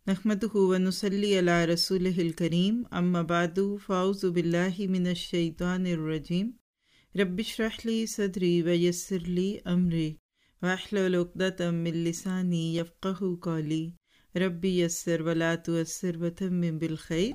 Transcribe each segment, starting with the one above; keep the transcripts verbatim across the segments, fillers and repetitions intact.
نحمدہ و نصلی علی رسولہ الکریم، اما بعد فاعوذ باللہ من الشیطان الرجیم۔ رب اشرح لی صدری ویسر لی امری واحلل عقدۃ من لسانی یفقہوا قولی رب یسر ولا تعسر وتمم بالخیر۔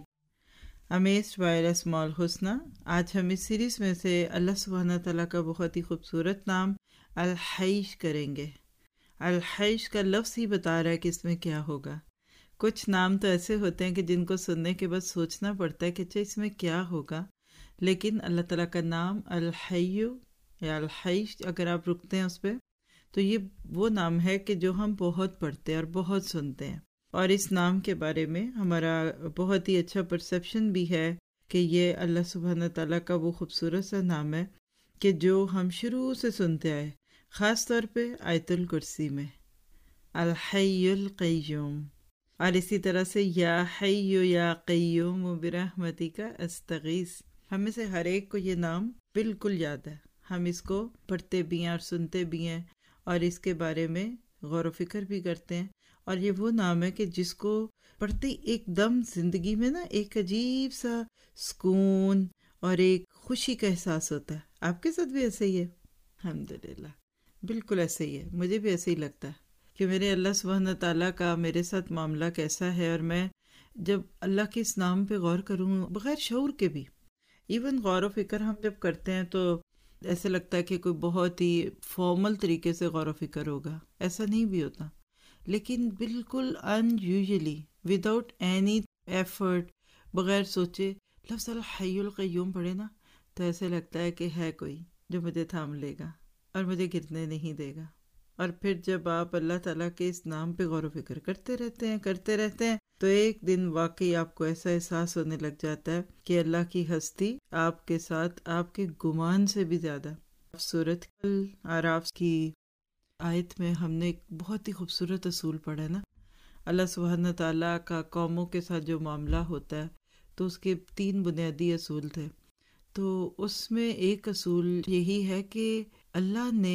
امیزڈ بائی الاسماء الحسنی، آج ہم اس سیریز میں سے اللہ سبحانہ تعالیٰ کا بہت ہی خوبصورت نام الحی کریں گے۔ الحی کا لفظ ہی بتا رہا ہے کہ اس میں کیا ہوگا۔ کچھ نام تو ایسے ہوتے ہیں کہ جن کو سننے کے بعد سوچنا پڑتا ہے کہ اچھا اس میں کیا ہوگا، لیکن اللہ تعالیٰ کا نام الحی یا الحی اگر آپ رکتے ہیں اس پہ تو یہ وہ نام ہے کہ جو ہم بہت پڑھتے ہیں اور بہت سنتے ہیں، اور اس نام کے بارے میں ہمارا بہت ہی اچھا پرسیپشن بھی ہے کہ یہ اللہ سبحانہ تعالیٰ کا وہ خوبصورت سا نام ہے کہ جو ہم شروع سے سنتے آئے، خاص طور پہ آیت الکرسی میں الحی القیوم، اور اسی طرح سے یا حی یا قیوم برحمتک استغیث۔ ہم میں سے ہر ایک کو یہ نام بالکل یاد ہے، ہم اس کو پڑھتے بھی ہیں اور سنتے بھی ہیں اور اس کے بارے میں غور و فکر بھی کرتے ہیں، اور یہ وہ نام ہے کہ جس کو پڑھتے ایک دم زندگی میں نا ایک عجیب سا سکون اور ایک خوشی کا احساس ہوتا ہے۔ آپ کے ساتھ بھی ایسے ہی ہے؟ الحمدللہ، بالکل ایسے ہی ہے، مجھے بھی ایسے ہی لگتا ہے کہ میرے اللہ سبحانہ تعالیٰ کا میرے ساتھ معاملہ کیسا ہے، اور میں جب اللہ کے اس نام پہ غور کروں بغیر شعور کے بھی، ایون غور و فکر ہم جب کرتے ہیں تو ایسے لگتا ہے کہ کوئی بہت ہی فارمل طریقے سے غور و فکر ہوگا، ایسا نہیں بھی ہوتا، لیکن بالکل ان یوزلی وداؤٹ اینی ایفرٹ، بغیر سوچے لفظ الحی القیوم پڑھے نا تو ایسے لگتا ہے کہ ہے کوئی جو مجھے تھام لے گا اور مجھے گرنے نہیں دے گا۔ اور پھر جب آپ اللہ تعالیٰ کے اس نام پہ غور و فکر کرتے رہتے ہیں کرتے رہتے ہیں تو ایک دن واقعی آپ کو ایسا احساس ہونے لگ جاتا ہے کہ اللہ کی ہستی آپ کے ساتھ آپ کے گمان سے بھی زیادہ۔ سورۃ الاعراف کی آیت میں ہم نے ایک بہت ہی خوبصورت اصول پڑھا ہے نا، اللہ سبحانہ تعالیٰ کا قوموں کے ساتھ جو معاملہ ہوتا ہے تو اس کے تین بنیادی اصول تھے، تو اس میں ایک اصول یہی ہے کہ اللہ نے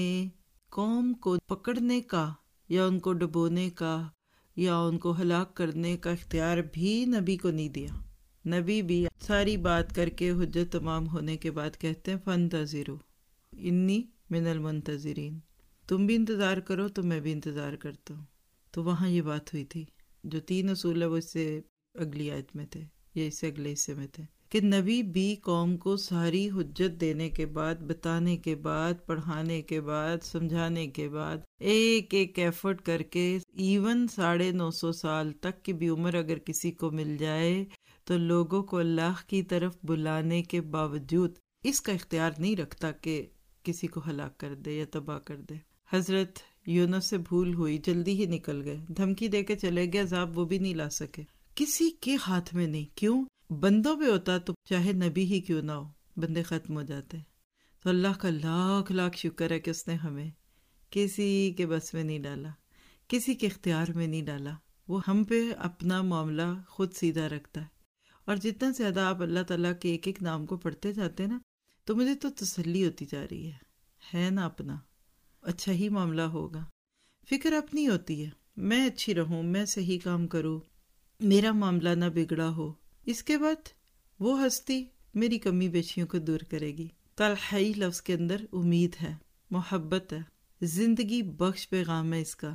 قوم کو پکڑنے کا یا ان کو ڈبونے کا یا ان کو ہلاک کرنے کا اختیار بھی نبی کو نہیں دیا۔ نبی بھی ساری بات کر کے حجت تمام ہونے کے بعد کہتے ہیں فانتظروا انی من المنتظرین، تم بھی انتظار کرو تو میں بھی انتظار کرتا ہوں۔ تو وہاں یہ بات ہوئی تھی، جو تین اصول ہے وہ اس سے اگلی آیت میں تھے یا اس سے اگلے حصے میں تھے، کہ نبی بھی قوم کو ساری حجت دینے کے بعد، بتانے کے بعد، پڑھانے کے بعد، سمجھانے کے بعد، ایک ایک ایفرٹ کر کے ایون ساڑھے نو سو سال تک کی بھی عمر اگر کسی کو مل جائے تو لوگوں کو اللہ کی طرف بلانے کے باوجود اس کا اختیار نہیں رکھتا کہ کسی کو ہلاک کر دے یا تباہ کر دے۔ حضرت یونس سے بھول ہوئی، جلدی ہی نکل گئے، دھمکی دے کے چلے گئے، عذاب وہ بھی نہیں لا سکے، کسی کے ہاتھ میں نہیں۔ کیوں؟ بندوں پہ ہوتا تو چاہے نبی ہی کیوں نہ ہو بندے ختم ہو جاتے۔ تو اللہ کا لاکھ لاکھ شکر ہے کہ اس نے ہمیں کسی کے بس میں نہیں ڈالا، کسی کے اختیار میں نہیں ڈالا، وہ ہم پہ اپنا معاملہ خود سیدھا رکھتا ہے۔ اور جتنا زیادہ آپ اللہ تعالیٰ کے ایک ایک نام کو پڑھتے جاتے ہیں نا تو مجھے تو تسلی ہوتی جا رہی ہے ہے نا اپنا اچھا ہی معاملہ ہوگا، فکر اپنی ہوتی ہے، میں اچھی رہوں، میں صحیح کام کروں، میرا معاملہ نہ بگڑا ہو، اس کے بعد وہ ہستی میری کمی بیشیوں کو دور کرے گی۔ تو الحی لفظ کے اندر امید ہے، محبت ہے، زندگی بخش پیغام ہے اس کا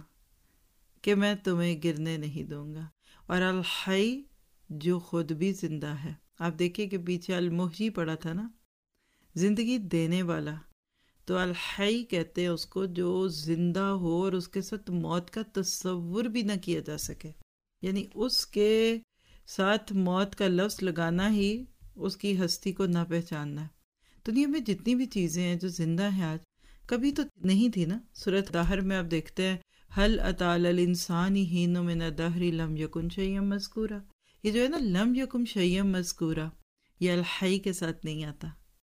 کہ میں تمہیں گرنے نہیں دوں گا۔ اور الحی جو خود بھی زندہ ہے، آپ دیکھیں کہ پیچھے المحیی پڑا تھا نا، زندگی دینے والا، تو الحی کہتے ہیں اس کو جو زندہ ہو اور اس کے ساتھ موت کا تصور بھی نہ کیا جا سکے، یعنی اس کے ساتھ موت کا لفظ لگانا ہی اس کی ہستی کو نہ پہچاننا ہے۔ دنیا میں جتنی بھی چیزیں ہیں جو زندہ ہیں آج، کبھی تو نہیں تھی نا۔ سورۃ دہر میں آپ دیکھتے ہیں هل اتى على الانسان حين من الدهر لم يكن شيئا مذکورا، یہ جو ہے نا لم یکن شیئا مذکورا، یہ الحی کے ساتھ نہیں آتا۔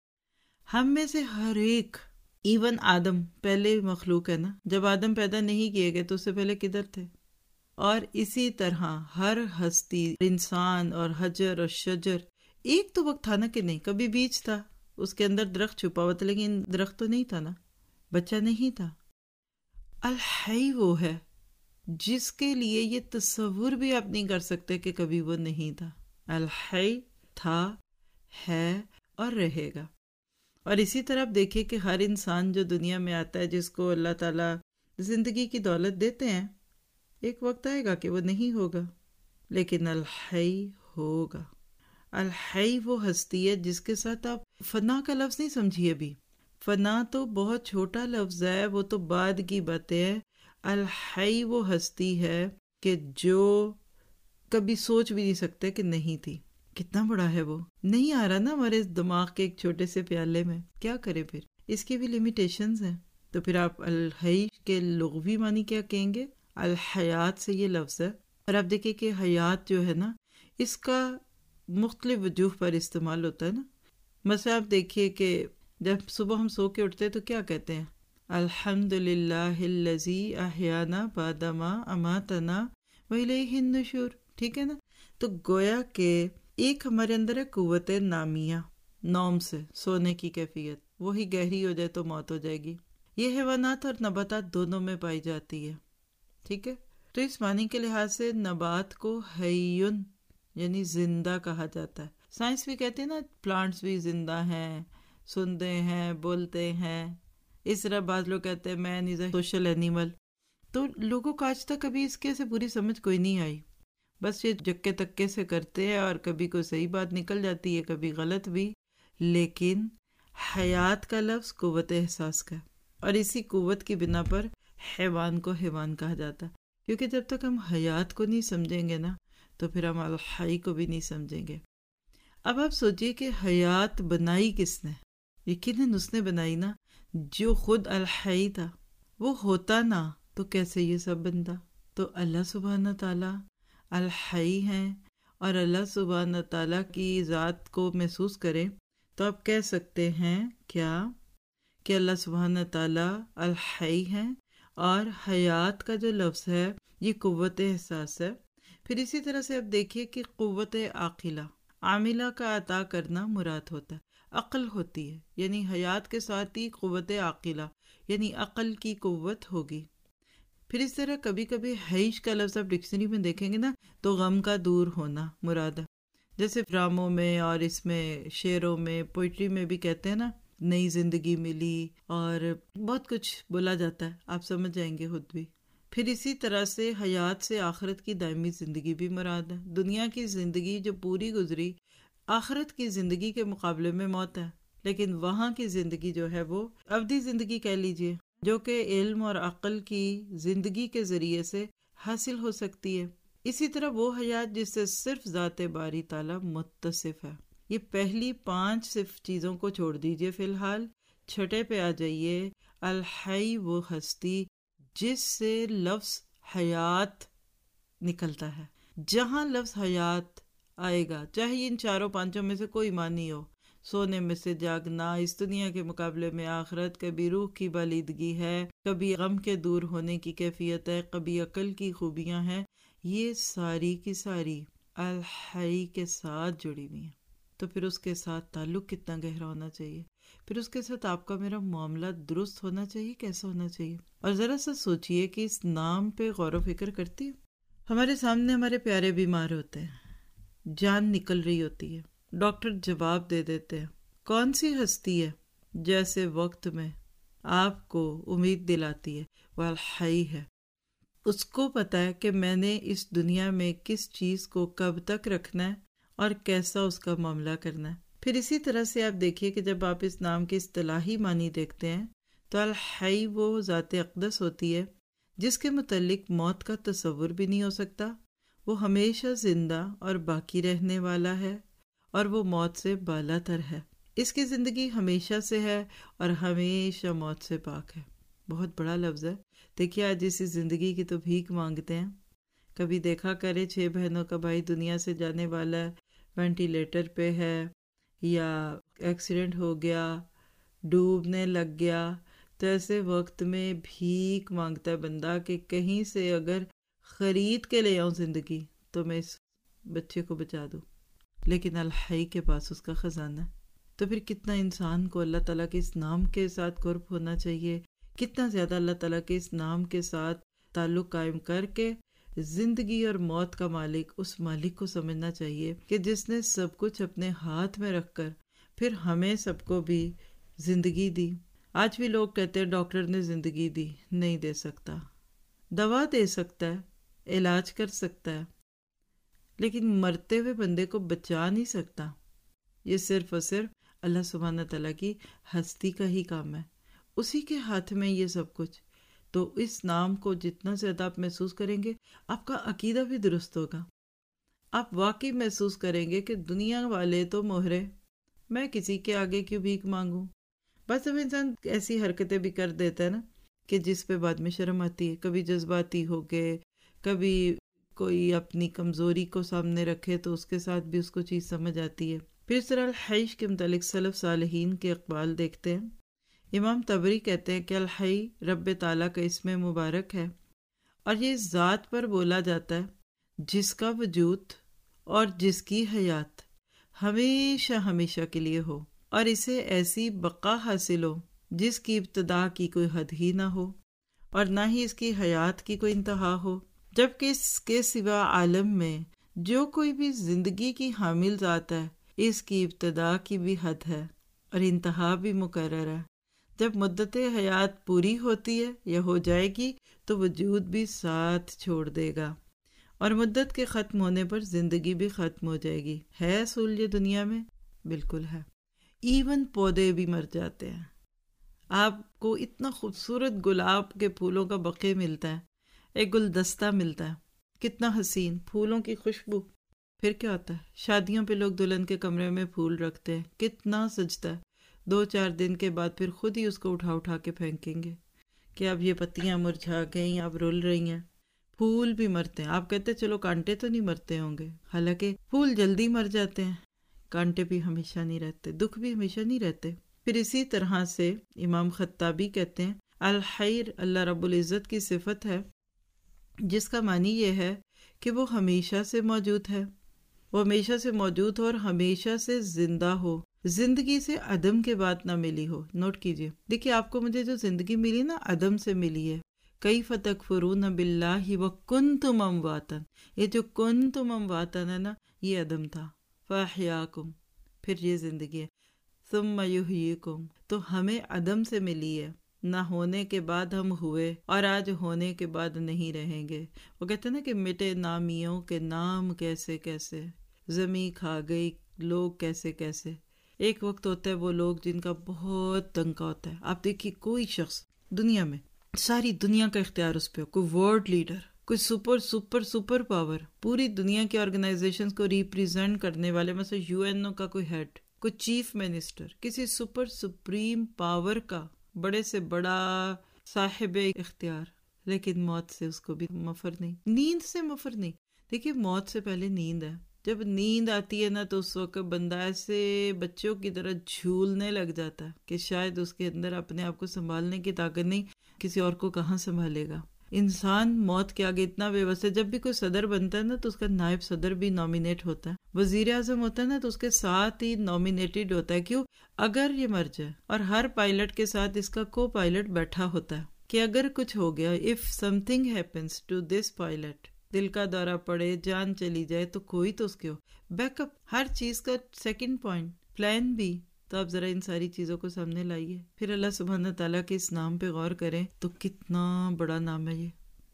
ہم میں سے ہر ایک، ایون آدم پہلے مخلوق ہے نا، جب آدم پیدا نہیں کیے گئے تو اس سے پہلے کدھر تھے؟ اور اسی طرح ہر ہستی، انسان اور حجر اور شجر، ایک تو وقت تھا نا کہ نہیں، کبھی بیج تھا، اس کے اندر درخت چھپا ہوا تھا، لیکن درخت تو نہیں تھا نا، بچہ نہیں تھا۔ الحی وہ ہے جس کے لیے یہ تصور بھی آپ نہیں کر سکتے کہ کبھی وہ نہیں تھا۔ الحی تھا، ہے اور رہے گا۔ اور اسی طرح آپ دیکھیے کہ ہر انسان جو دنیا میں آتا ہے، جس کو اللہ تعالیٰ زندگی کی دولت دیتے ہیں، ایک وقت آئے گا کہ وہ نہیں ہوگا، لیکن الحی ہوگا۔ الحی وہ ہستی ہے جس کے ساتھ آپ فنا کا لفظ نہیں سمجھیے۔ ابھی فنا تو بہت چھوٹا لفظ ہے، وہ تو بعد کی باتیں ہے۔ الحی وہ ہستی ہے کہ جو کبھی سوچ بھی نہیں سکتے کہ نہیں تھی۔ کتنا بڑا ہے وہ، نہیں آ رہا نا ہمارے دماغ کے ایک چھوٹے سے پیالے میں، کیا کرے پھر، اس کی بھی لیمیٹیشنز ہیں۔ تو پھر آپ الحی کے لغوی معنی کیا کہیں گے؟ الحیات سے یہ لفظ ہے۔ اور آپ دیکھیں کہ حیات جو ہے نا، اس کا مختلف وجوہ پر استعمال ہوتا ہے نا۔ مثلا آپ دیکھیے کہ جب صبح ہم سو کے اٹھتے ہیں تو کیا کہتے ہیں؟ الحمد للہ الذی احیانا بعد ما اماتنا والیہ النشور، ٹھیک ہے نا۔ تو گویا کہ ایک ہمارے اندر ہے قوت نامیہ، نوم سے سونے کی کیفیت، وہی گہری ہو جائے تو موت ہو جائے گی۔ یہ حیوانات اور نباتات دونوں میں پائی جاتی ہے، ٹھیک ہے۔ تو اس معنی کے لحاظ سے نبات کو حیون یعنی زندہ کہا جاتا ہے۔ سائنس بھی کہتے ہیں نا پلانٹس بھی زندہ ہیں، سنتے ہیں، بولتے ہیں۔ اس طرح بعض لوگ کہتے ہیں مین از اے سوشل اینیمل۔ تو لوگوں کو آج تک کبھی اس کے سے پوری سمجھ کوئی نہیں آئی، بس یہ جکے تکے سے کرتے ہیں، اور کبھی کوئی صحیح بات نکل جاتی ہے، کبھی غلط بھی۔ لیکن حیات کا لفظ قوت احساس کا ہے، اور اسی قوت کی بنا پر حیوان کو حیوان کہا جاتا ہے، کیونکہ جب تک ہم حیات کو نہیں سمجھیں گے نا تو پھر ہم الحی کو بھی نہیں سمجھیں گے۔ اب آپ سوچئے کہ حیات بنائی کس نے؟ یقیناً اس نے بنائی نا، جو خود الحی تھا۔ وہ ہوتا نا تو کیسے یہ سب بنتا؟ تو اللہ سبحانہ تعالیٰ الحی ہیں، اور اللہ سبحانہ تعالیٰ کی ذات کو محسوس کریں تو آپ کہہ سکتے ہیں کیا کہ اللہ سبحانہ تعالیٰ الحی ہیں، اور حیات کا جو لفظ ہے یہ قوت احساس ہے۔ پھر اسی طرح سے آپ دیکھیے کہ قوت عاقلہ، عاملہ کا عطا کرنا مراد ہوتا ہے، عقل ہوتی ہے، یعنی حیات کے ساتھ ہی قوت عاقلہ یعنی عقل کی قوت ہوگی۔ پھر اس طرح کبھی کبھی حیش کا لفظ آپ ڈکشنری میں دیکھیں گے نا تو غم کا دور ہونا مراد ہے، جیسے ڈراموں میں اور اس میں شعروں میں، پوئٹری میں بھی کہتے ہیں نا نئی زندگی ملی، اور بہت کچھ بولا جاتا ہے، آپ سمجھ جائیں گے خود بھی۔ پھر اسی طرح سے حیات سے آخرت کی دائمی زندگی بھی مراد ہے۔ دنیا کی زندگی جو پوری گزری، آخرت کی زندگی کے مقابلے میں موت ہے، لیکن وہاں کی زندگی جو ہے وہ ابدی زندگی کہہ لیجئے، جو کہ علم اور عقل کی زندگی کے ذریعے سے حاصل ہو سکتی ہے۔ اسی طرح وہ حیات جس سے صرف ذات باری تعالیٰ متصف ہے۔ یہ پہلی پانچ صرف چیزوں کو چھوڑ دیجئے فی الحال، چھٹے پہ آ جائیے۔ الحی وہ ہستی جس سے لفظ حیات نکلتا ہے۔ جہاں لفظ حیات آئے گا، چاہے ان چاروں پانچوں میں سے کوئی معنی ہو، سونے میں سے جاگنا، اس دنیا کے مقابلے میں آخرت، کبھی روح کی بالیدگی ہے، کبھی غم کے دور ہونے کی کیفیت ہے، کبھی عقل کی خوبیاں ہیں، یہ ساری کی ساری الحی کے ساتھ جڑی ہوئی ہیں۔ تو پھر اس کے ساتھ تعلق کتنا گہرا ہونا چاہیے، پھر اس کے ساتھ آپ کا میرا معاملہ درست ہونا چاہیے، کیسا ہونا چاہیے۔ اور ذرا سا سوچئے کہ اس نام پہ غور و فکر کرتی ہوں۔ ہمارے سامنے ہمارے پیارے بیمار ہوتے ہیں، جان نکل رہی ہوتی ہے، ڈاکٹر جواب دے دیتے ہیں، کون سی ہستی ہے جیسے وقت میں آپ کو امید دلاتی ہے؟ وہ الحی ہے۔ اس کو پتا ہے کہ میں نے اس دنیا میں کس چیز کو کب تک رکھنا ہے اور کیسا اس کا معاملہ کرنا ہے۔ پھر اسی طرح سے آپ دیکھیے کہ جب آپ اس نام کے اصطلاحی معنی دیکھتے ہیں تو الحی وہ ذات اقدس ہوتی ہے جس کے متعلق موت کا تصور بھی نہیں ہو سکتا۔ وہ ہمیشہ زندہ اور باقی رہنے والا ہے، اور وہ موت سے بالا تر ہے۔ اس کی زندگی ہمیشہ سے ہے اور ہمیشہ موت سے پاک ہے۔ بہت بڑا لفظ ہے۔ دیکھیے آج اسی زندگی کی تو بھیک مانگتے ہیں۔ کبھی دیکھا کرے چھ بہنوں کا بھائی دنیا سے جانے والا ہے، وینٹیلیٹر پہ ہے، یا ایکسیڈنٹ ہو گیا، ڈوبنے لگ گیا، تو ایسے وقت میں بھیک مانگتا ہے بندہ کہ کہیں سے اگر خرید کے لے آؤں زندگی تو میں اس بچے کو بچا دوں، لیکن الحی کے پاس اس کا خزانہ ہے۔ تو پھر کتنا انسان کو اللہ تعالیٰ کے اس نام کے ساتھ قرب ہونا چاہیے، کتنا زیادہ اللہ تعالیٰ کے اس نام کے ساتھ تعلق قائم کر کے زندگی اور موت کا مالک اس مالک کو سمجھنا چاہیے کہ جس نے سب کچھ اپنے ہاتھ میں رکھ کر پھر ہمیں سب کو بھی زندگی دی۔ آج بھی لوگ کہتے ہیں ڈاکٹر نے زندگی دی، نہیں دے سکتا۔ دوا دے سکتا ہے، علاج کر سکتا ہے، لیکن مرتے ہوئے بندے کو بچا نہیں سکتا۔ یہ صرف اور صرف اللہ سبحانہ تعالیٰ کی ہستی کا ہی کام ہے، اسی کے ہاتھ میں یہ سب کچھ۔ تو اس نام کو جتنا زیادہ آپ محسوس کریں گے آپ کا عقیدہ بھی درست ہوگا۔ آپ واقعی محسوس کریں گے کہ دنیا والے تو مہرے، میں کسی کے آگے کیوں بھیک مانگوں۔ بس اب انسان ایسی حرکتیں بھی کر دیتا ہے نا کہ جس پہ بعد میں شرم آتی ہے، کبھی جذباتی ہو گئے، کبھی کوئی اپنی کمزوری کو سامنے رکھے تو اس کے ساتھ بھی اس کو چیز سمجھ آتی ہے۔ پھر اس طرح الحیش کے متعلق سلف صالحین کے اقوال دیکھتے ہیں۔ امام طبری کہتے ہیں کہ الحی رب تعالیٰ کا اسم مبارک ہے اور یہ اس ذات پر بولا جاتا ہے جس کا وجود اور جس کی حیات ہمیشہ ہمیشہ کے لیے ہو، اور اسے ایسی بقا حاصل ہو جس کی ابتدا کی کوئی حد ہی نہ ہو اور نہ ہی اس کی حیات کی کوئی انتہا ہو، جبکہ اس کے سوا عالم میں جو کوئی بھی زندگی کی حامل ذات ہے اس کی ابتدا کی بھی حد ہے اور انتہا بھی مقرر ہے۔ جب مدت حیات پوری ہوتی ہے یا ہو جائے گی تو وجود بھی ساتھ چھوڑ دے گا، اور مدت کے ختم ہونے پر زندگی بھی ختم ہو جائے گی۔ ہے اصول یہ دنیا میں؟ بالکل ہے۔ ایون پودے بھی مر جاتے ہیں۔ آپ کو اتنا خوبصورت گلاب کے پھولوں کا بقے ملتا ہے، ایک گلدستہ ملتا ہے، کتنا حسین پھولوں کی خوشبو۔ پھر کیا ہوتا ہے؟ شادیوں پہ لوگ دلہن کے کمرے میں پھول رکھتے ہیں، کتنا سجتا ہے۔ دو چار دن کے بعد پھر خود ہی اس کو اٹھا اٹھا کے پھینکیں گے کہ اب یہ پتیاں مرجھا گئیں، اب رول رہی ہیں۔ پھول بھی مرتے ہیں۔ آپ کہتے ہیں چلو کانٹے تو نہیں مرتے ہوں گے، حالانکہ پھول جلدی مر جاتے ہیں، کانٹے بھی ہمیشہ نہیں رہتے، دکھ بھی ہمیشہ نہیں رہتے۔ پھر اسی طرح سے امام خطابی کہتے ہیں الحی اللہ رب العزت کی صفت ہے جس کا معنی یہ ہے کہ وہ ہمیشہ سے موجود ہے، وہ ہمیشہ سے موجود ہو اور ہمیشہ سے زندہ ہو، زندگی سے عدم کے بعد نہ ملی ہو۔ نوٹ کیجئے، دیکھیے آپ کو مجھے جو زندگی ملی نا عدم سے ملی ہے۔ کیف تکفرون باللہ وکنتم امواتا، یہ جو کنتم امواتا ہے نا یہ عدم تھا، فاحیاکم، پھر یہ زندگی ہے، ثم یحییکم، تو ہمیں عدم سے ملی ہے، نہ ہونے کے بعد ہم ہوئے اور آج ہونے کے بعد نہیں رہیں گے۔ وہ کہتے ہیں نا کہ مٹے نامیوں کے نام کیسے کیسے، زمیں کھا گئی لوگ کیسے کیسے۔ ایک وقت ہوتا ہے وہ لوگ جن کا بہت تنکا ہوتا ہے، آپ دیکھیے کوئی شخص دنیا میں ساری دنیا کا اختیار اس پہ، کوئی ورلڈ لیڈر، کوئی سپر سپر سپر پاور، پوری دنیا کی آرگنائزیشنز کو ریپریزنٹ کرنے والے، مثلا یو این او کا کوئی ہیڈ، کوئی چیف منسٹر، کسی سپر سپریم پاور کا بڑے سے بڑا صاحب اختیار، لیکن موت سے اس کو بھی مفر نہیں، نیند سے مفر نہیں۔ دیکھیے موت سے پہلے نیند ہے، جب نیند آتی ہے نا تو اس وقت بندہ ایسے بچوں کی طرح جھولنے لگ جاتا ہے کہ شاید اس کے اندر اپنے آپ کو سنبھالنے کی طاقت نہیں، کسی اور کو کہاں سنبھالے گا۔ انسان موت کے آگے اتنا بے بس ہے۔ جب بھی کوئی صدر بنتا ہے نا تو اس کا نائب صدر بھی نامینیٹ ہوتا ہے، وزیر اعظم ہوتا ہے نا تو اس کے ساتھ ہی نامینیٹڈ ہوتا ہے۔ کیوں؟ اگر یہ مر جائے، اور ہر پائلٹ کے ساتھ اس کا کو پائلٹ بیٹھا ہوتا ہے کہ اگر کچھ ہو گیا، if something happens to this pilot، دل کا دورہ پڑے، جان چلی جائے، تو کوئی تو اس کے ہو بیک اپ، ہر چیز کا سیکنڈ پوائنٹ، پلان بھی۔ تو آپ ذرا ان ساری چیزوں کو سامنے لائیے، پھر اللہ سبحانہ تعالیٰ کے اس نام پہ غور کریں تو کتنا بڑا نام ہے یہ،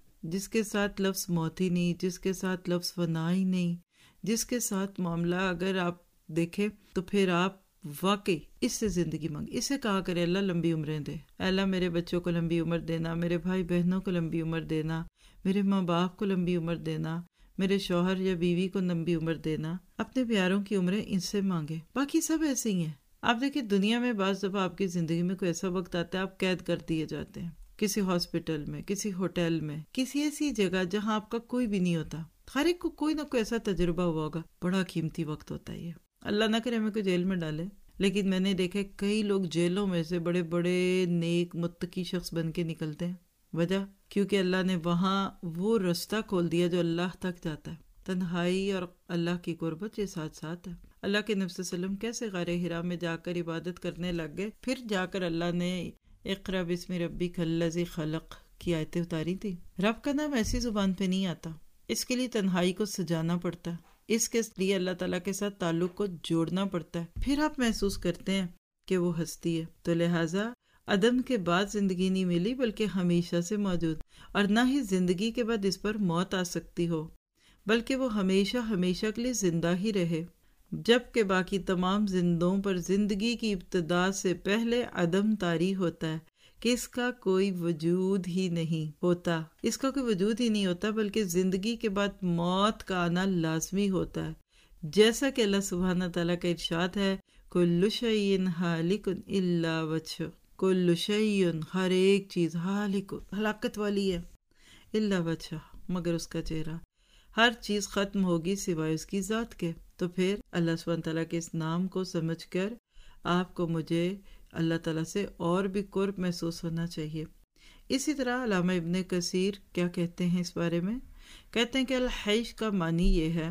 جس کے ساتھ لفظ موت ہی نہیں، جس کے ساتھ لفظ فنا ہی نہیں، جس کے ساتھ معاملہ اگر آپ دیکھیں تو پھر آپ واقعی اس سے زندگی مانگ، اسے کہا کرے اللہ لمبی عمریں دے، اللہ میرے بچوں کو لمبی عمر دینا، میرے بھائی بہنوں کو لمبی عمر دینا، میرے ماں باپ کو لمبی عمر دینا، میرے شوہر یا بیوی کو لمبی عمر دینا، اپنے پیاروں کی عمریں ان سے مانگے۔ باقی سب ایسے ہی ہیں۔ آپ دیکھیں دنیا میں بعض دفعہ آپ کی زندگی میں کوئی ایسا وقت آتا ہے آپ قید کر دیے جاتے ہیں، کسی ہاسپٹل میں، کسی ہوٹل میں، کسی ایسی جگہ جہاں آپ کا کوئی بھی نہیں ہوتا۔ ہر ایک کو کوئی نہ کوئی ایسا تجربہ ہوا ہوگا، بڑا قیمتی وقت ہوتا ہے یہ۔ اللہ نہ کرے ہمیں کوئی جیل میں ڈالے، لیکن میں نے دیکھا کئی لوگ جیلوں میں سے بڑے بڑے نیک متقی شخص بن کے نکلتے ہیں۔ وجہ کیونکہ اللہ نے وہاں وہ رستہ کھول دیا جو اللہ تک جاتا ہے۔ تنہائی اور اللہ کی قربت یہ ساتھ ساتھ ہے۔ اللہ کے نبی صلی اللہ علیہ وسلم کیسے غار حرا میں جا کر عبادت کرنے لگ گئے، پھر جا کر اللہ نے اقرا بسم ربک الذی خلق کی آیتیں اتاری تھی۔ رب کا نام ایسی زبان پہ نہیں آتا، اس کے لیے تنہائی کو سجانا پڑتا ہے، اس کے لیے اللہ تعالیٰ کے ساتھ تعلق کو جوڑنا پڑتا ہے، پھر آپ محسوس کرتے ہیں کہ وہ ہستی ہے۔ تو لہٰذا عدم کے بعد زندگی نہیں ملی بلکہ ہمیشہ سے موجود، اور نہ ہی زندگی کے بعد اس پر موت آ سکتی ہو، بلکہ وہ ہمیشہ ہمیشہ کے لیے زندہ ہی رہے، جبکہ باقی تمام زندوں پر زندگی کی ابتدا سے پہلے عدم طاری ہوتا ہے کہ اس کا کوئی وجود ہی نہیں ہوتا، اس کا کوئی وجود ہی نہیں ہوتا بلکہ زندگی کے بعد موت کا آنا لازمی ہوتا ہے، جیسا کہ اللہ سبحانہ تعالیٰ کا ارشاد ہے کل شیء ہالک الا وجہہ، کل شیء ہر ایک چیز ہالک ہلاکت والی ہے، الا وجہہ مگر اس کا چہرہ، ہر چیز ختم ہوگی سوائے اس کی ذات کے۔ تو پھر اللہ سبحانہ تعالیٰ کے اس نام کو سمجھ کر آپ کو مجھے اللہ تعالیٰ سے اور بھی قرب محسوس ہونا چاہیے۔ اسی طرح علامہ ابن کثیر کیا کہتے ہیں اس بارے میں؟ کہتے ہیں کہ الحی کا معنی یہ ہے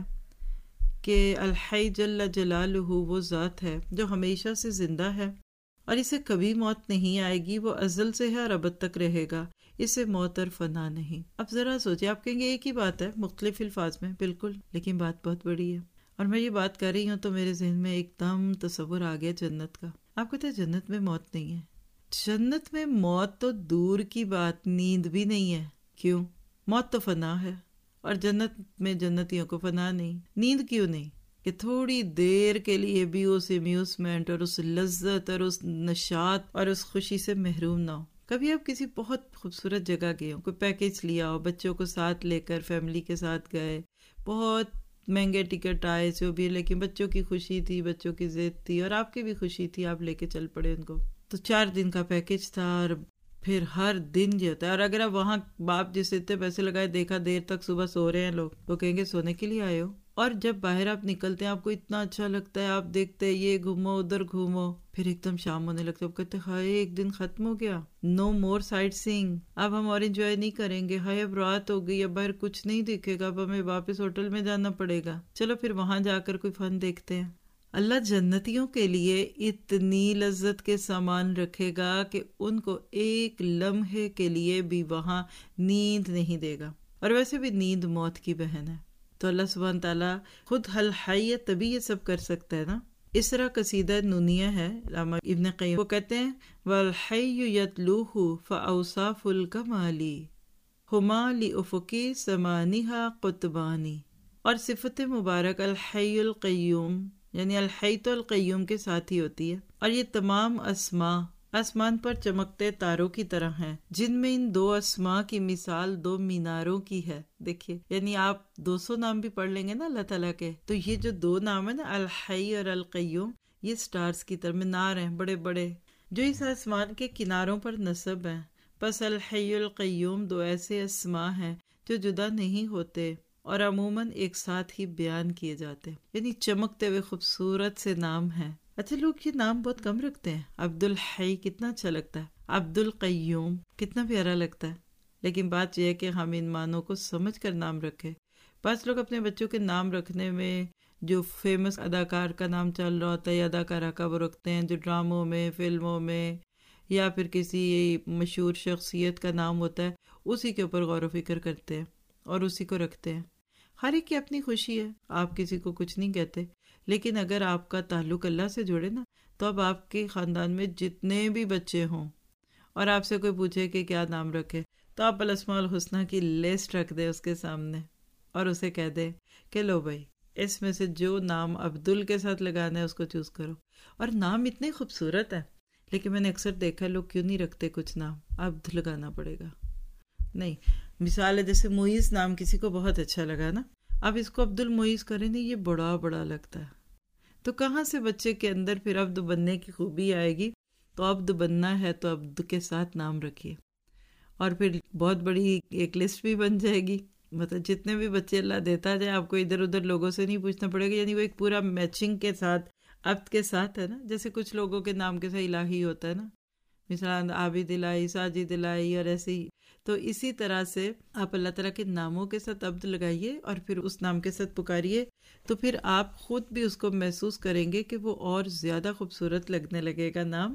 کہ الحی جل جلالہ وہ ذات ہے جو ہمیشہ سے زندہ ہے اور اسے کبھی موت نہیں آئے گی، وہ ازل سے ہے اور ابد تک رہے گا، اسے موت اور فنا نہیں۔ اب ذرا سوچیں، آپ کہیں گے ایک ہی بات ہے مختلف الفاظ میں، بالکل، لیکن بات بہت بڑی ہے، اور میں یہ بات کر رہی ہوں تو میرے ذہن میں ایک دم تصور آ گیا جنت کا۔ آپ کہتے ہیں جنت میں موت نہیں ہے؟ جنت میں موت تو دور کی بات، نیند بھی نہیں ہے۔ کیوں؟ موت تو فنا ہے، اور جنت میں جنتیوں کو فنا نہیں، نیند کیوں نہیں؟ کہ تھوڑی دیر کے لیے بھی اس امیوسمنٹ اور اس لذت اور اس نشاط اور اس خوشی سے محروم نہ ہو۔ کبھی آپ کسی بہت خوبصورت جگہ گئے ہو، کوئی پیکیج لیا ہو، بچوں کو ساتھ لے کر فیملی کے ساتھ گئے، بہت مہنگے ٹکٹ آئے جو بھی، لیکن بچوں کی خوشی تھی، بچوں کی ضد تھی، اور آپ کی بھی خوشی تھی، آپ لے کے چل پڑے ان کو۔ تو چار دن کا پیکیج تھا، اور پھر ہر دن یہ ہوتا ہے، اور اگر آپ وہاں باپ جس اتنے پیسے لگائے دیکھا دیر تک صبح سو رہے ہیں لوگ، وہ کہیں گے سونے کے لیے آئے ہو؟ اور جب باہر آپ نکلتے ہیں آپ کو اتنا اچھا لگتا ہے، آپ دیکھتے ہیں یہ گھومو ادھر گھومو، پھر ایک دم شام ہونے لگتا ہے، آپ کہتے ہیں ہائے ایک دن ختم ہو گیا، نو مور سائٹ سینگ، اب ہم اور انجوائے نہیں کریں گے، ہائے اب رات ہو گئی، اب باہر کچھ نہیں دکھے گا، اب ہمیں واپس ہوٹل میں جانا پڑے گا، چلو پھر وہاں جا کر کوئی فن دیکھتے ہیں۔ اللہ جنتیوں کے لیے اتنی لذت کے سامان رکھے گا کہ ان کو ایک لمحے کے لیے بھی وہاں نیند نہیں دے گا، اور ویسے بھی نیند موت کی بہن ہے۔ تو اللہ سبحانہ تعالیٰ خود حل حی ہے، تبھی یہ سب کر سکتا ہے نا۔ اس طرح قصیدہ نونیہ ہے علامہ ابن قیم، وہ کہتے ہیں وَالْحَيُّ يَتْلُوهُ فَأَوْصَافُ الْكَمَالِ هُمَا لِأُفُقِ سَمَانِهَا قُطْبَانِ، اور صفت مبارک الحی القیوم، یعنی الحی تو القیوم کے ساتھ ہی ہوتی ہے، اور یہ تمام اسماء آسمان پر چمکتے تاروں کی طرح ہیں، جن میں ان دو اسماء کی مثال دو میناروں کی ہے۔ دیکھیے، یعنی آپ دو سو نام بھی پڑھ لیں گے نا اللہ تعالیٰ کے، تو یہ جو دو نام ہیں نا الحی اور القیوم، یہ سٹارز کی طرح مینار ہیں بڑے بڑے، جو اس آسمان کے کناروں پر نصب ہیں۔ پس الحی القیوم دو ایسے اسماء ہیں جو جدا نہیں ہوتے اور عموماً ایک ساتھ ہی بیان کیے جاتے، یعنی چمکتے ہوئے خوبصورت سے نام ہیں۔ اچھا، لوگ یہ نام بہت کم رکھتے ہیں، عبد الحی کتنا اچھا لگتا ہے، عبد القیوم کتنا پیارا لگتا ہے، لیکن بات یہ ہے کہ ہم ان معنوں کو سمجھ کر نام رکھیں۔ بعض لوگ اپنے بچوں کے نام رکھنے میں جو فیمس اداکار کا نام چل رہا ہوتا ہے یا اداکارہ کا وہ رکھتے ہیں، جو ڈراموں میں، فلموں میں، یا پھر کسی مشہور شخصیت کا نام ہوتا ہے، اسی کے اوپر غور و فکر کرتے ہیں اور اسی کو رکھتے ہیں۔ ہر ایک کی اپنی خوشی ہے، آپ کسی کو کچھ نہیں کہتے، لیکن اگر آپ کا تعلق اللہ سے جڑے نا، تو اب آپ کے خاندان میں جتنے بھی بچے ہوں اور آپ سے کوئی پوچھے کہ کیا نام رکھے، تو آپ الاسماء الحسنیٰ کی لسٹ رکھ دیں اس کے سامنے اور اسے کہہ دیں کہ لو بھائی اس میں سے جو نام عبدل کے ساتھ لگانا ہے اس کو چوز کرو۔ اور نام اتنے خوبصورت ہیں، لیکن میں نے اکثر دیکھا لوگ کیوں نہیں رکھتے کچھ نام، عبد لگانا پڑے گا، نہیں۔ مثال ہے جیسے معیز نام کسی کو بہت اچھا لگا نا، اب اس کو عبد المعیز کریں نہیں، یہ بڑا بڑا لگتا ہے، تو کہاں سے بچے کے اندر پھر عبد بننے کی خوبی آئے گی؟ تو عبد بننا ہے تو عبد کے ساتھ نام رکھیے، اور پھر بہت بڑی ایک لسٹ بھی بن جائے گی، مطلب جتنے بھی بچے اللہ دیتا جائے آپ کو ادھر ادھر لوگوں سے نہیں پوچھنا پڑے گا، یعنی وہ ایک پورا میچنگ کے ساتھ عبد کے ساتھ ہے نا، جیسے کچھ لوگوں کے نام کے ساتھ الہی ہوتا ہے نا، مثلا عابد الہی، ساجد الہی، اور ایسے ہی۔ تو اسی طرح سے آپ اللہ تعالیٰ کے ناموں کے ساتھ عبد لگائیے اور پھر اس نام کے ساتھ پکاریے، تو پھر آپ خود بھی اس کو محسوس کریں گے کہ وہ اور زیادہ خوبصورت لگنے لگے گا نام،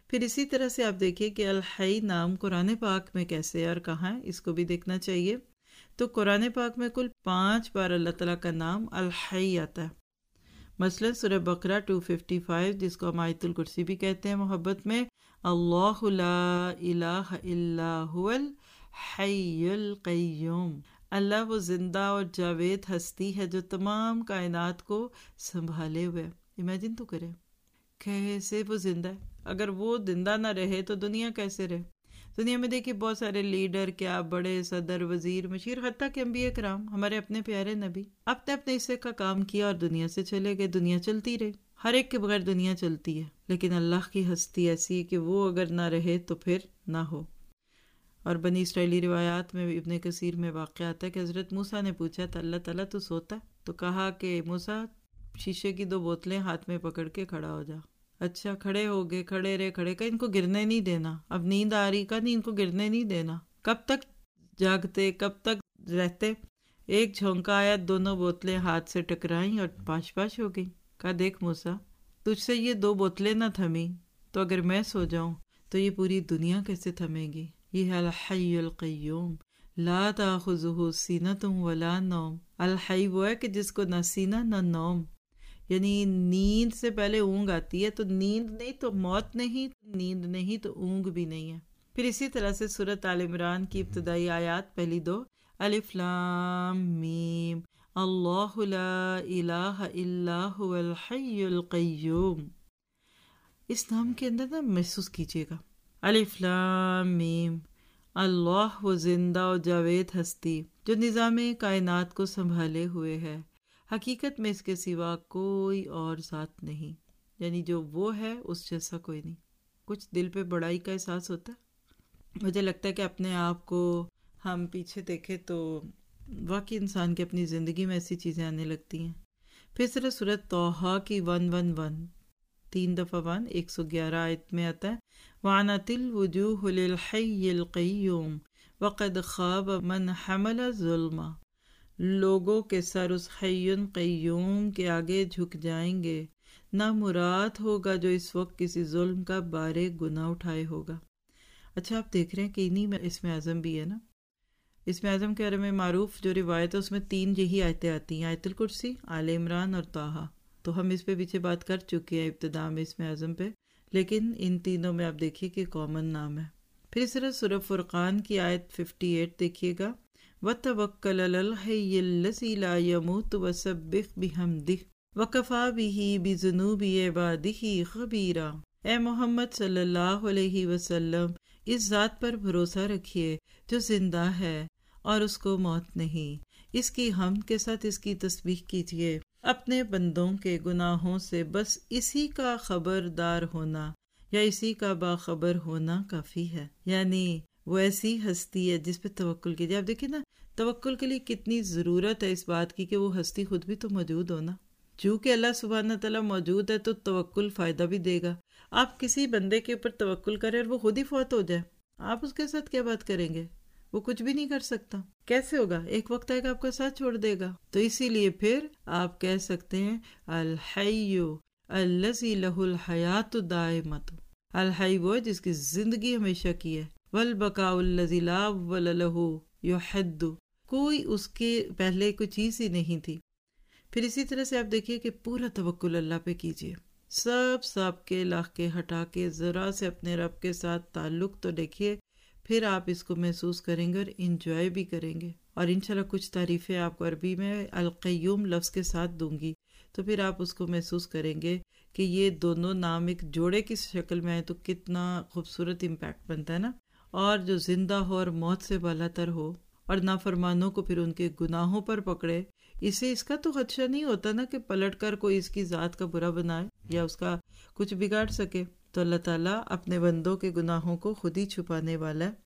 پھر اسی طرح سے آپ دیکھیے کہ الحی نام قرآن پاک میں کیسے اور کہاں ہے، اس کو بھی دیکھنا چاہیے۔ تو قرآن پاک میں کل پانچ بار اللہ تعالیٰ کا نام الحی آتا ہے۔ مثلا سورہ بقرہ دو سو پچپن، جس کو ہم آیت الکرسی بھی کہتے ہیں محبت میں، اللہ لا الہ الا هو الحی القیوم، اللہ وہ زندہ اور جاوید ہستی ہے جو تمام کائنات کو سنبھالے ہوئے۔ امیجن تو کریں کیسے وہ زندہ ہے، اگر وہ زندہ نہ رہے تو دنیا کیسے رہے؟ دنیا میں دیکھیے بہت سارے لیڈر، کیا بڑے صدر، وزیر، مشیر، حتیٰ کہ انبیاء کرام، ہمارے اپنے پیارے نبی اپنے اپنے حصے کا کام کیا اور دنیا سے چلے گئے۔ دنیا چلتی رہی، ہر ایک کے بغیر دنیا چلتی ہے، لیکن اللہ کی ہستی ایسی ہے کہ وہ اگر نہ رہے تو پھر نہ ہو۔ اور بنی اسرائیلی روایات میں ابن کثیر میں واقع آتا ہے کہ حضرت موسیٰ نے پوچھا تھا اللہ تعالیٰ تو سوتا ہے؟ تو کہا کہ موسیٰ شیشے کی دو بوتلیں ہاتھ میں پکڑ کے کھڑا ہو جا۔ اچھا، کھڑے ہو گئے، کھڑے رہے کھڑے کہ ان کو گرنے نہیں دینا، اب نیند آ رہی کا نہیں، ان کو گرنے نہیں دینا۔ کب تک جاگتے، کب تک رہتے؟ ایک جھونکا آیا، دونوں بوتلیں ہاتھ سے ٹکرائیں اور پاش پاش ہو گئی۔ کہا دیکھ موسیٰ، تجھ سے یہ دو بوتلیں نہ تھمی تو اگر میں سو جاؤں تو یہ پوری دنیا کیسے تھمے گی؟ یہ ہے الحی القیوم لا تاخذہ سینۃ ولا نوم۔ الحی وہ ہے کہ جس کو نہ سینہ نہ نوم، یعنی نیند سے پہلے اونگ آتی ہے، تو نیند نہیں تو موت نہیں، نیند نہیں تو اونگ بھی نہیں ہے۔ پھر اسی طرح سے سورۃ آل عمران کی ابتدائی آیات پہلی دو، الف لام میم اللہ لا الہ الا هو الحی القیوم، اس نام کے اندر نا محسوس کیجیے گا، الف لام میم، اللہ وہ زندہ و جاوید ہستی جو نظام کائنات کو سنبھالے ہوئے ہے، حقیقت میں اس کے سوا کوئی اور ذات نہیں، یعنی جو وہ ہے اس جیسا کوئی نہیں۔ کچھ دل پہ بڑائی کا احساس ہوتا ہے۔ مجھے لگتا ہے کہ اپنے آپ کو ہم پیچھے دیکھیں تو واقعی انسان کی اپنی زندگی میں ایسی چیزیں آنے لگتی ہیں۔ پھر سورہ سورۃ طٰہٰ کی ون ون ون تین دفعہ ون ایک سو گیارہ آیت میں آتا ہے، وَعَنَتِ الْوُجُوهُ لِلْحَيِّ الْقَيُّومِ وَقَدْ خَابَ مَنْ حَمَلَ ظُلْمًا، لوگوں کے سر اس حی قیوم کے آگے جھک جائیں گے، نہ مراد ہوگا جو اس وقت کسی ظلم کا بارے گناہ اٹھائے ہوگا۔ اچھا آپ دیکھ رہے ہیں کہ انہی میں اسم اعظم بھی ہے نا، اسم اعظم کے بارے میں معروف جو روایت ہے اس میں تین یہی آیتیں آتی ہیں، آیت الکرسی، آل عمران اور طٰہٰ۔ تو ہم اس پہ پیچھے بات کر چکے ہیں ابتدا میں اسم اعظم پہ، لیکن ان تینوں میں آپ دیکھیے کہ کامن نام ہے۔ پھر اس طرح سورہ فرقان کی آیت اٹھاون دیکھیے گا، وَتَوَكَّلْ عَلَى الْحَيِّ الَّذِي لَا يَمُوتُ وَسَبِّحْ بِحَمْدِهِ وَكَفَىٰ بِهِ بِذُنُوبِ عِبَادِهِ خَبِيرًا، اے محمد صلی اللہ علیہ وسلم اس ذات پر بھروسہ رکھیے جو زندہ ہے اور اس کو موت نہیں، اس کی حمد کے ساتھ اس کی تسبیح کیجیے، اپنے بندوں کے گناہوں سے بس اسی کا خبردار ہونا یا اسی کا باخبر ہونا کافی ہے۔ یعنی وہ ایسی ہستی ہے جس پہ توکل کیجیے۔ آپ دیکھیں نا، توکل کے لیے کتنی ضرورت ہے اس بات کی کہ وہ ہستی خود بھی تو موجود ہونا۔ چونکہ اللہ سبحانہ تعالیٰ موجود ہے تو توکل فائدہ بھی دے گا۔ آپ کسی بندے کے اوپر توکل کریں اور وہ خود ہی فوت ہو جائے، آپ اس کے ساتھ کیا بات کریں گے؟ وہ کچھ بھی نہیں کر سکتا، کیسے ہوگا؟ ایک وقت آئے گا آپ کا ساتھ چھوڑ دے گا۔ تو اسی لیے پھر آپ کہہ سکتے ہیں الحی الذی لہ الحیات الدائمۃ، الحی وہ جس کی زندگی ہمیشہ کی ہے، والبقاء الذی لا اول لہ یحد، کوئی اس کے پہلے کوئی چیز ہی نہیں تھی۔ پھر اسی طرح سے آپ دیکھیے کہ پورا توکل اللہ پہ کیجیے، سب سب کے لاکھ کے ہٹا کے ذرا سے اپنے رب کے ساتھ تعلق تو دیکھیے، پھر آپ اس کو محسوس کریں گے اور انجوائے بھی کریں گے۔ اور انشاءاللہ کچھ تعریفیں آپ کو عربی میں القیوم لفظ کے ساتھ دوں گی، تو پھر آپ اس کو محسوس کریں گے کہ یہ دونوں نام ایک جوڑے کی شکل میں آئے تو کتنا خوبصورت امپیکٹ بنتا ہے نا۔ اور جو زندہ ہو اور موت سے بالا تر ہو اور نافرمانوں کو پھر ان کے گناہوں پر پکڑے، اسے اس کا تو خدشہ نہیں ہوتا نا کہ پلٹ کر کوئی اس کی ذات کا برا بنائے یا اس کا کچھ بگاڑ سکے۔ تو اللہ تعالیٰ اپنے بندوں کے گناہوں کو خود ہی چھپانے والا ہے۔